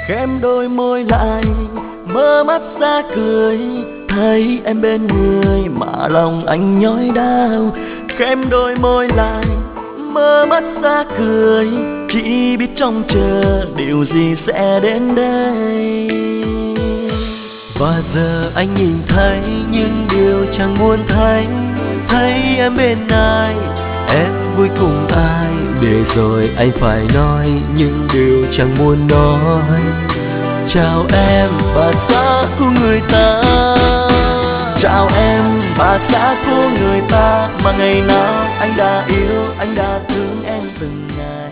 khém đôi môi lại, mơ mắt ra cười, thấy em bên người mà lòng anh nhói đau. Khém đôi môi lại, mơ mắt ra cười, chỉ biết trông chờ điều gì sẽ đến đây. Và giờ anh nhìn thấy những điều chẳng muốn thấy, thấy em bên ai, em vui cùng ai, để rồi anh phải nói những điều chẳng muốn nói. Chào em bà xã của người ta, chào em bà xã của người ta, mà ngày nào anh đã yêu, anh đã thương em từng ngày.